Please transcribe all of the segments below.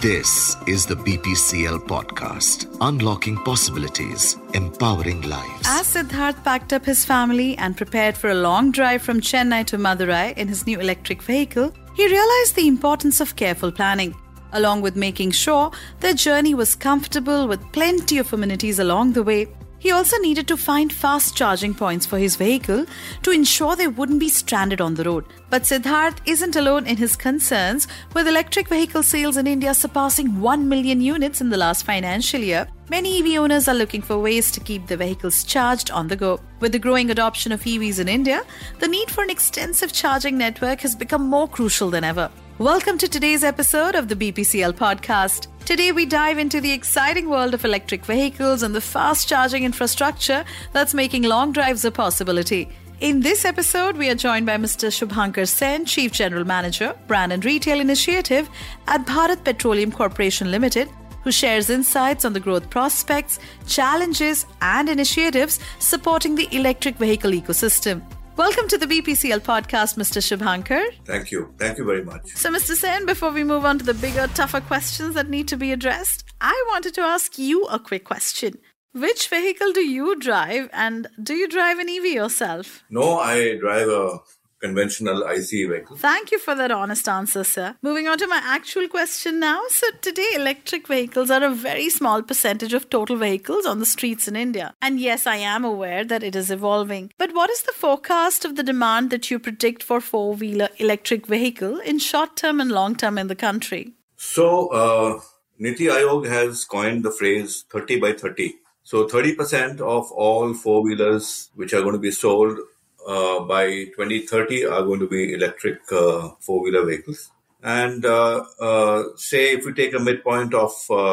This is the BPCL podcast, unlocking possibilities, empowering lives. As Siddharth packed up his family and prepared for a long drive from Chennai to Madurai in his new electric vehicle, he realized the importance of careful planning, along with making sure their journey was comfortable with plenty of amenities along the way. He also needed to find fast charging points for his vehicle to ensure they wouldn't be stranded on the road. But Siddharth isn't alone in his concerns, with electric vehicle sales in India surpassing 1 million units in the last financial year. Many EV owners are looking for ways to keep their vehicles charged on the go. With the growing adoption of EVs in India, the need for an extensive charging network has become more crucial than ever. Welcome to today's episode of the BPCL podcast. Today we dive into the exciting world of electric vehicles and the fast charging infrastructure that's making long drives a possibility. In this episode, we are joined by Mr. Shubhankar Sen, Chief General Manager, Brand and Retail Initiative at Bharat Petroleum Corporation Limited, who shares insights on the growth prospects, challenges and initiatives supporting the electric vehicle ecosystem. Welcome to the BPCL podcast, Mr. Shubhankar. Thank you. Thank you very much. So, Mr. Sen, before we move on to the bigger, tougher questions that need to be addressed, I wanted to ask you a quick question. Which vehicle do you drive, and do you drive an EV yourself? No, I drive a conventional ICE vehicle. Thank you for that honest answer, sir. Moving on to my actual question now. So today, electric vehicles are a very small percentage of total vehicles on the streets in India. And yes, I am aware that it is evolving. But what is the forecast of the demand that you predict for four-wheeler electric vehicle in short term and long term in the country? So, Niti Aayog has coined the phrase 30 by 30. So 30% of all four-wheelers which are going to be sold by 2030 are going to be electric four-wheeler vehicles. And say if we take a midpoint of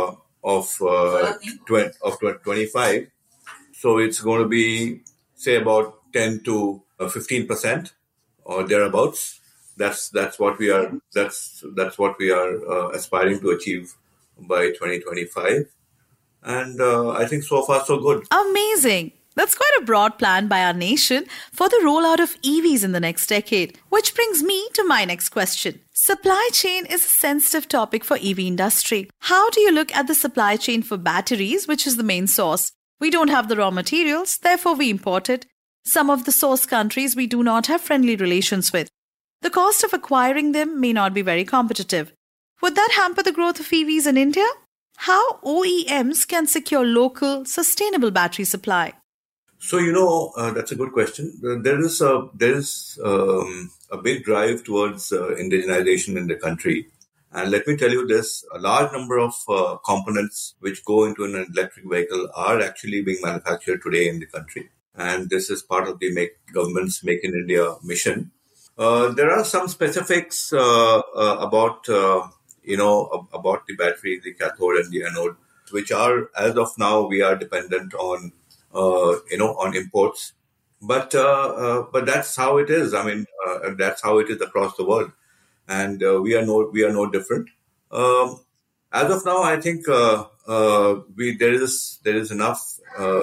25, so it's going to be say about 10 to 15% or thereabouts. That's what we are aspiring to achieve by 2025. And I think so far so good. Amazing. That's quite a broad plan by our nation for the rollout of EVs in the next decade. Which brings me to my next question. Supply chain is a sensitive topic for EV industry. How do you look at the supply chain for batteries, which is the main source? We don't have the raw materials, therefore we import it. Some of the source countries we do not have friendly relations with. The cost of acquiring them may not be very competitive. Would that hamper the growth of EVs in India? How OEMs can secure local, sustainable battery supply? So, that's a good question. There is a big drive towards indigenization in the country. And let me tell you this, a large number of components which go into an electric vehicle are actually being manufactured today in the country. And this is part of the government's Make in India mission. There are some specifics about the battery, the cathode and the anode, which are, as of now, we are dependent on imports. But that's how it is. I mean, that's how it is across the world. And we are no different. As of now, I think there is enough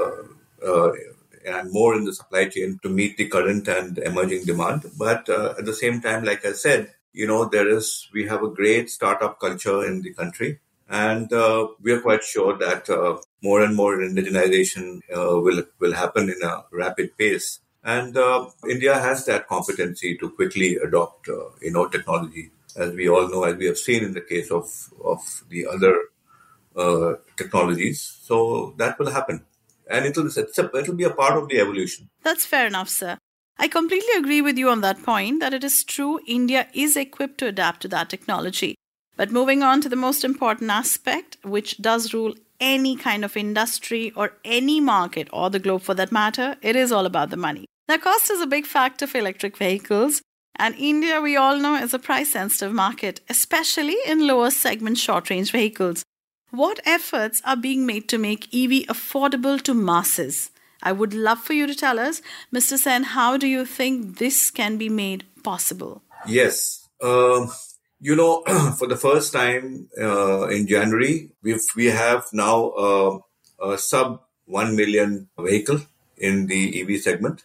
and more in the supply chain to meet the current and emerging demand. But at the same time, like I said, we have a great startup culture in the country, and we are quite sure that more and more indigenization will happen in a rapid pace. And India has that competency to quickly adopt, technology, as we all know, as we have seen in the case of the other technologies. So that will happen, and it'll be a part of the evolution. That's fair enough, sir. I completely agree with you on that point that it is true India is equipped to adapt to that technology. But moving on to the most important aspect, which does rule any kind of industry or any market or the globe for that matter, it is all about the money. Now, cost is a big factor for electric vehicles, and India, we all know, is a price-sensitive market, especially in lower segment short-range vehicles. What efforts are being made to make EV affordable to masses? I would love for you to tell us, Mr. Sen, how do you think this can be made possible? Yes. For the first time in January, we have now a sub 1 million vehicle in the EV segment,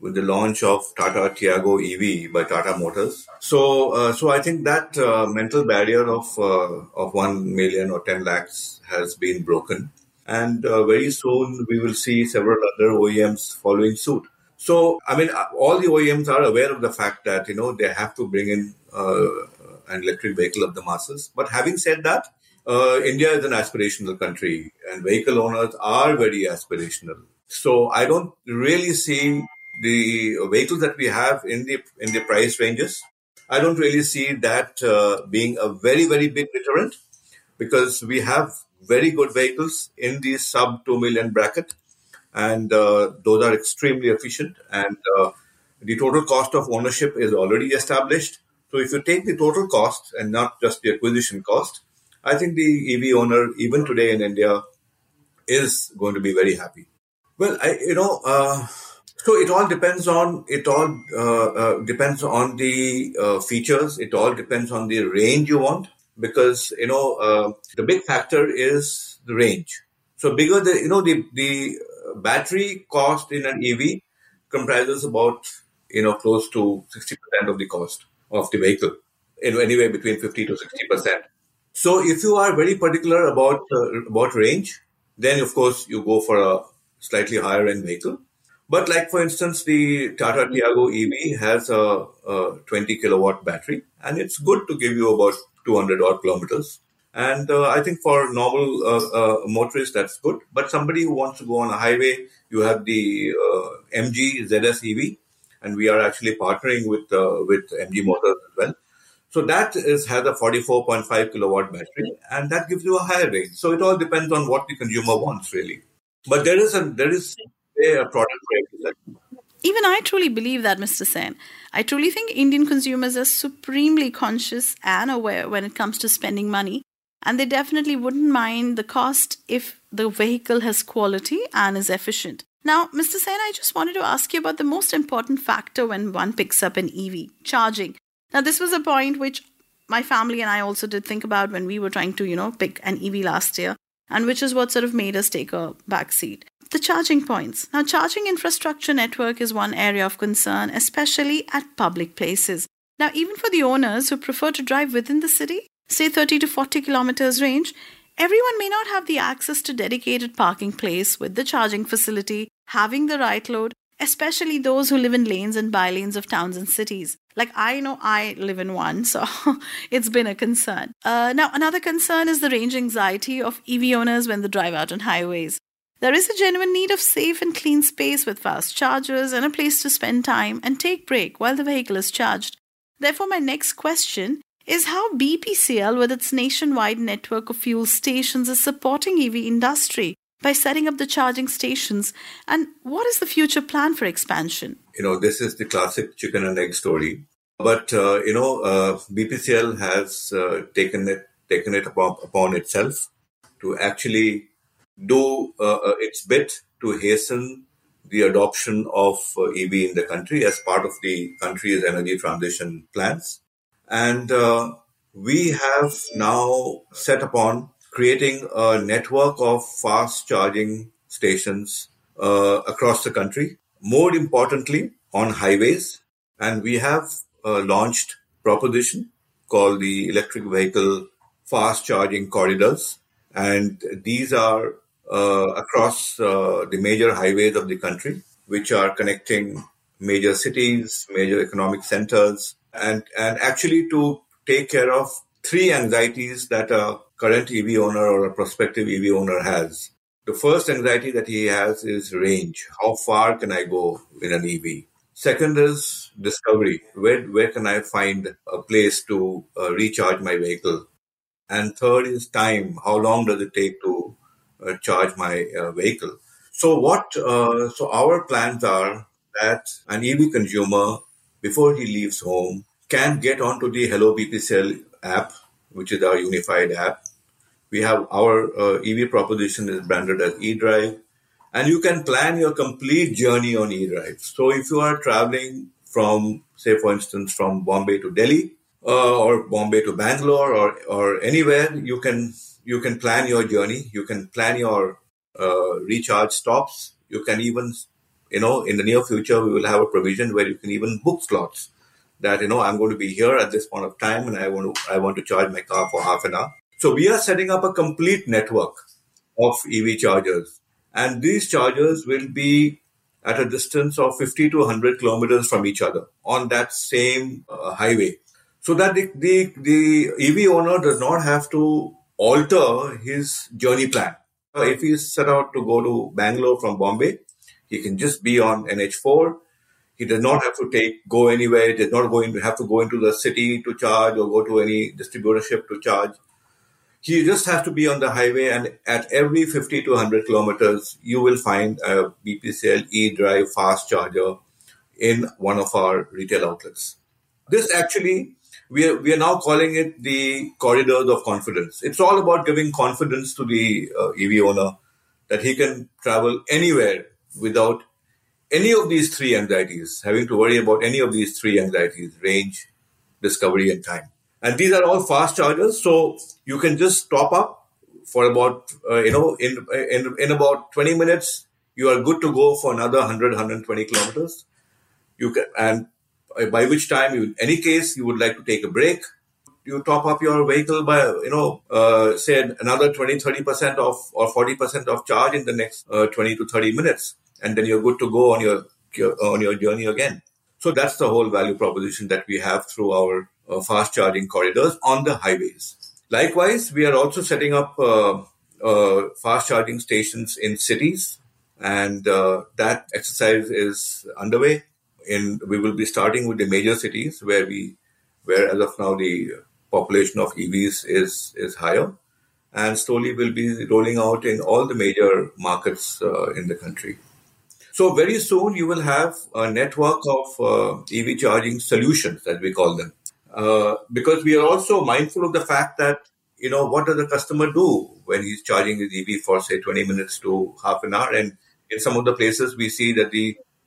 with the launch of Tata Tiago EV by Tata Motors. So I think that mental barrier of 1 million or 10 lakhs has been broken. And very soon we will see several other OEMs following suit. So, I mean, all the OEMs are aware of the fact that, they have to bring in an electric vehicle of the masses. But having said that, India is an aspirational country and vehicle owners are very aspirational. So I don't really see the vehicles that we have in the price ranges. I don't really see that being a very, very big deterrent, because we have very good vehicles in the sub 2 million bracket, and those are extremely efficient, and the total cost of ownership is already established. So if you take the total cost and not just the acquisition cost, I think the EV owner, even today in India, is going to be very happy. Well, so it all depends on the features. It all depends on the range you want, because the big factor is the range. So bigger the battery cost in an EV comprises about close to 60% of the cost of the vehicle, anywhere between 50 to 60%. So if you are very particular about range, then of course you go for a slightly higher end vehicle. But like for instance, the Tata Tiago EV has a 20 kilowatt battery, and it's good to give you about 200 odd kilometers. And I think for normal motorists, that's good. But somebody who wants to go on a highway, you have the MG ZS EV, and we are actually partnering with MG Motors as well. So that has a 44.5 kilowatt battery, and that gives you a higher range. So it all depends on what the consumer wants, really. But there is a product for everything. Even I truly believe that, Mr. Sen. I truly think Indian consumers are supremely conscious and aware when it comes to spending money, and they definitely wouldn't mind the cost if the vehicle has quality and is efficient. Now, Mr. Sen, I just wanted to ask you about the most important factor when one picks up an EV, charging. Now, this was a point which my family and I also did think about when we were trying to, pick an EV last year, and which is what sort of made us take a back seat. The charging points. Now, charging infrastructure network is one area of concern, especially at public places. Now, even for the owners who prefer to drive within the city, say 30 to 40 kilometers range, everyone may not have the access to dedicated parking place with the charging facility, having the right load, especially those who live in lanes and bylanes of towns and cities. Like I know I live in one, so it's been a concern. Now, another concern is the range anxiety of EV owners when they drive out on highways. There is a genuine need of safe and clean space with fast chargers and a place to spend time and take break while the vehicle is charged. Therefore, my next question is how BPCL, with its nationwide network of fuel stations, is supporting EV industry by setting up the charging stations, and what is the future plan for expansion? This is the classic chicken and egg story. But, BPCL has taken it upon itself to actually do its bit to hasten the adoption of EV in the country as part of the country's energy transition plans. And we have now set upon creating a network of fast charging stations across the country, more importantly on highways. And we have launched a proposition called the Electric Vehicle Fast Charging Corridors. And these are across the major highways of the country, which are connecting major cities, major economic centers, and actually to take care of three anxieties that a current EV owner or a prospective EV owner has. The first anxiety that he has is range. How far can I go in an EV? Second is discovery. Where can I find a place to recharge my vehicle? And third is time. How long does it take to charge my vehicle? So our plans are that an EV consumer, before he leaves home, can get onto the Hello BPCL app, which is our unified app. We have our EV proposition is branded as eDrive, and you can plan your complete journey on eDrive. So if you are traveling from, say, for instance, from Bombay to Delhi or Bombay to Bangalore or anywhere, you can plan your journey. You can plan your recharge stops. You can even in the near future, we will have a provision where you can even book slots that, I'm going to be here at this point of time and I want to charge my car for half an hour. So we are setting up a complete network of EV chargers, and these chargers will be at a distance of 50 to 100 kilometers from each other on that same highway, so that the EV owner does not have to alter his journey plan. If he's set out to go to Bangalore from Bombay, he can just be on NH4. He does not have to go anywhere. He does not have to go into the city to charge or go to any distributorship to charge. He just has to be on the highway, and at every 50 to 100 kilometers, you will find a BPCL eDrive fast charger in one of our retail outlets. This actually, we are now calling it the corridors of confidence. It's all about giving confidence to the EV owner that he can travel anywhere without any of these three anxieties, having to worry about any of these three anxieties: range, discovery, and time. And these are all fast chargers, so you can just top up for about, in about 20 minutes, you are good to go for another 100, 120 kilometers. And by which time, in any case, you would like to take a break, you top up your vehicle by, say another 20, 30% off or 40% of charge in the next 20 to 30 minutes. And then you're good to go on your journey again. So that's the whole value proposition that we have through our fast charging corridors on the highways. Likewise, we are also setting up fast charging stations in cities, and that exercise is underway. We will be starting with the major cities where as of now the population of EVs is higher, and slowly we'll be rolling out in all the major markets in the country. So very soon you will have a network of EV charging solutions, as we call them, because we are also mindful of the fact that, what does the customer do when he's charging his EV for, say, 20 minutes to half an hour? And in some of the places we see that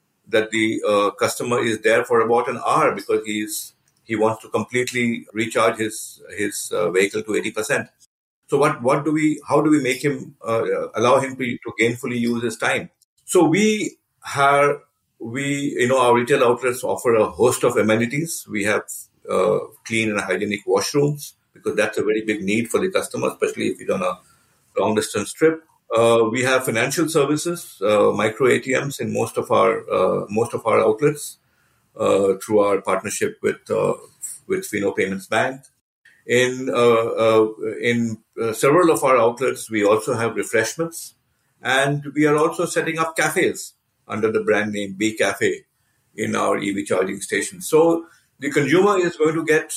the customer is there for about an hour because he wants to completely recharge his vehicle to 80%. So how do we make him allow him to gainfully use his time? So our retail outlets offer a host of amenities. We have clean and hygienic washrooms, because that's a very big need for the customer, especially if you're on a long distance trip. We have financial services, micro ATMs in most of our outlets through our partnership with Fino Payments Bank. In several of our outlets, we also have refreshments, and we are also setting up cafes under the brand name B Cafe in our EV charging stations. So the consumer is going to get,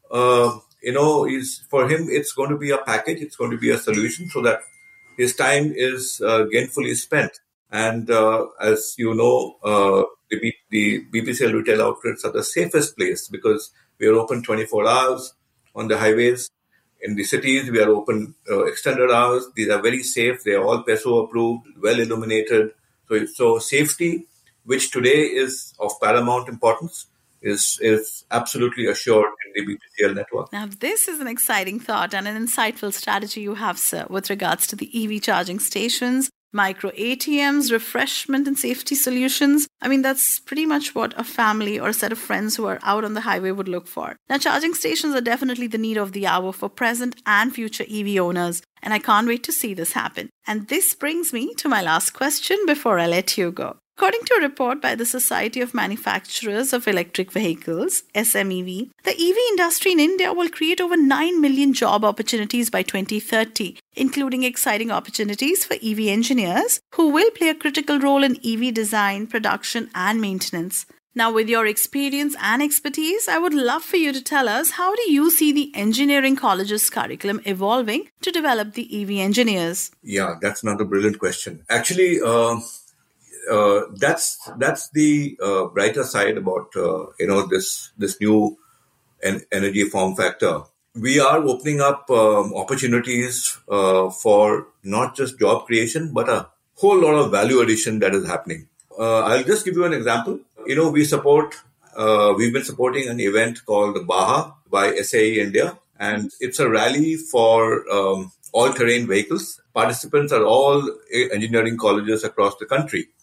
for him, it's going to be a package, it's going to be a solution so that his time is gainfully spent. And as you know, the BPCL retail outlets are the safest place because we are open 24 hours on the highways. In the cities, we are open extended hours. These are very safe. They are all PESO approved, well illuminated. So safety, which today is of paramount importance, is absolutely assured in the BPCL network. Now, this is an exciting thought and an insightful strategy you have, sir, with regards to the EV charging stations, micro ATMs, refreshment and safety solutions. I mean, that's pretty much what a family or a set of friends who are out on the highway would look for. Now, charging stations are definitely the need of the hour for present and future EV owners, and I can't wait to see this happen. And this brings me to my last question before I let you go. According to a report by the Society of Manufacturers of Electric Vehicles, SMEV, the EV industry in India will create over 9 million job opportunities by 2030, including exciting opportunities for EV engineers who will play a critical role in EV design, production, and maintenance. Now, with your experience and expertise, I would love for you to tell us, how do you see the engineering college's curriculum evolving to develop the EV engineers? Yeah, that's another brilliant question. Actually, that's the brighter side about this new energy form factor. We are opening up opportunities for not just job creation, but a whole lot of value addition that is happening. I'll just give you an example. We've been supporting an event called Baha by SAE India, and it's a rally for all-terrain vehicles. Participants are all engineering colleges across the country.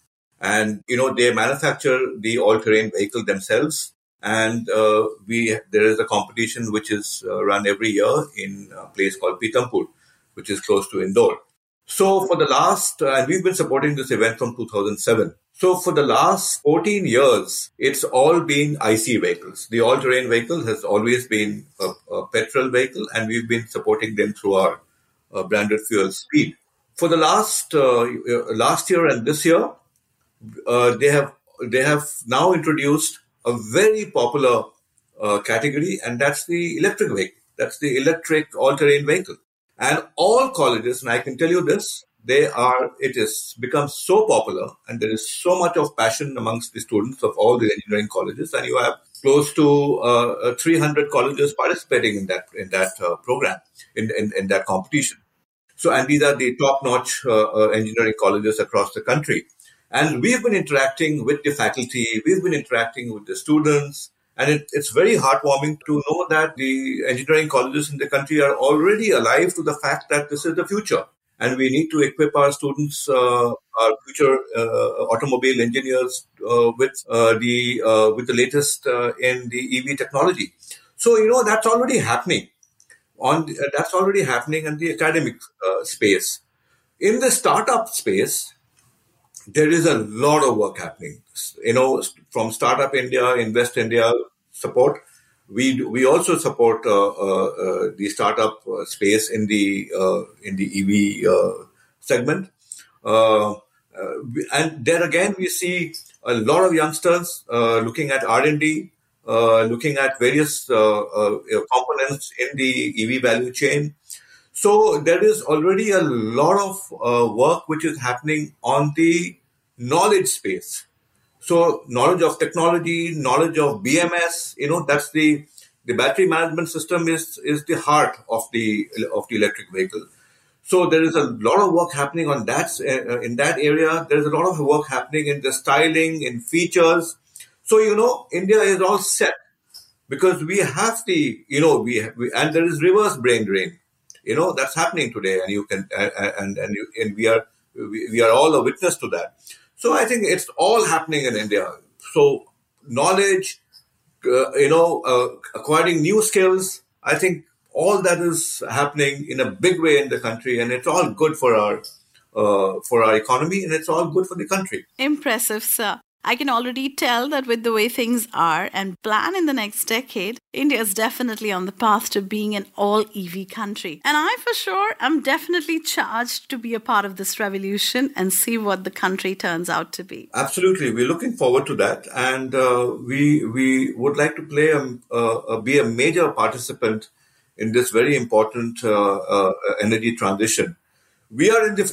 And, they manufacture the all-terrain vehicle themselves. And there is a competition which is run every year in a place called Pithampur, which is close to Indore. So for the last, and we've been supporting this event from 2007. So for the last 14 years, it's all been IC vehicles. The all-terrain vehicle has always been a petrol vehicle, and we've been supporting them through our branded fuel Speed. For the last year and this year, they have now introduced a very popular category, and that's the electric vehicle. That's the electric all-terrain vehicle. And all colleges, and I can tell you this, it has become so popular, and there is so much of passion amongst the students of all the engineering colleges, and you have close to 300 colleges participating in that program, in that competition. So, and these are the top-notch engineering colleges across the country. And we've been interacting with the faculty, we've been interacting with the students, and it's very heartwarming to know that the engineering colleges in the country are already alive to the fact that this is the future. And we need to equip our students, our future automobile engineers, with the latest in the EV technology. So, that's already happening. That's already happening in the academic space. In the startup space, there is a lot of work happening. From Startup India, Invest India support, we also support the startup space in the EV segment. And there again, we see a lot of youngsters looking at R&D, looking at various components in the EV value chain. So there is already a lot of work which is happening on the knowledge space. So knowledge of technology, knowledge of BMS, that's the battery management system is the heart of the electric vehicle. So there is a lot of work happening on that in that area. There is a lot of work happening in the styling, in features. So India is all set because we have the and there is reverse brain drain. That's happening today, and you can and we are all a witness to that. So I think it's all happening in India. So knowledge, acquiring new skills. I think all that is happening in a big way in the country, and it's all good for our economy, and it's all good for the country. Impressive, sir. I can already tell that with the way things are and plan in the next decade, India is definitely on the path to being an all-EV country. And I, for sure, am definitely charged to be a part of this revolution and see what the country turns out to be. Absolutely. We're looking forward to that. And we would like to be a major participant in this very important energy transition. We are in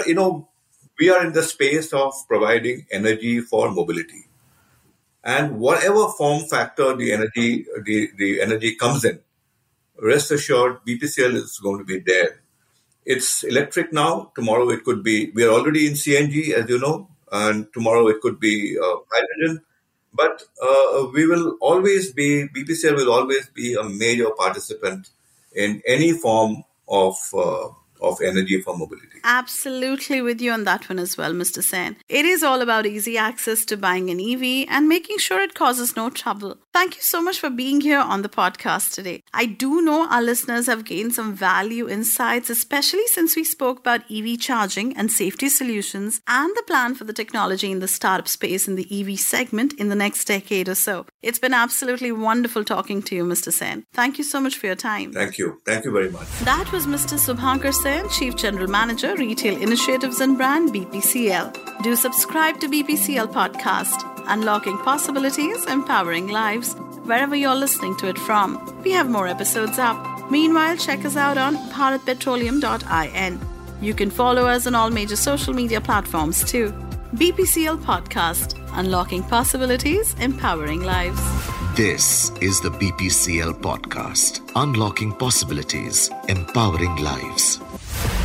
the space of providing energy for mobility, and whatever form factor the energy comes in, rest assured BPCL is going to be there. It's electric now. Tomorrow it could be. We are already in CNG, as you know, and tomorrow it could be hydrogen. But BPCL will always be a major participant in any form of energy for mobility. Absolutely with you on that one as well, Mr. Sen. It is all about easy access to buying an EV and making sure it causes no trouble. Thank you so much for being here on the podcast today. I do know our listeners have gained some value insights, especially since we spoke about EV charging and safety solutions and the plan for the technology in the startup space in the EV segment in the next decade or so. It's been absolutely wonderful talking to you, Mr. Sen. Thank you so much for your time. Thank you. Thank you very much. That was Mr. Subhankar Sen, Chief General Manager, Retail Initiatives and Brand, BPCL. Do subscribe to BPCL Podcast, Unlocking Possibilities, Empowering Lives, wherever you're listening to it from. We have more episodes up. Meanwhile, check us out on bharatpetroleum.in. You can follow us on all major social media platforms too. BPCL Podcast, Unlocking Possibilities, Empowering Lives. This is the BPCL Podcast, Unlocking Possibilities, Empowering Lives.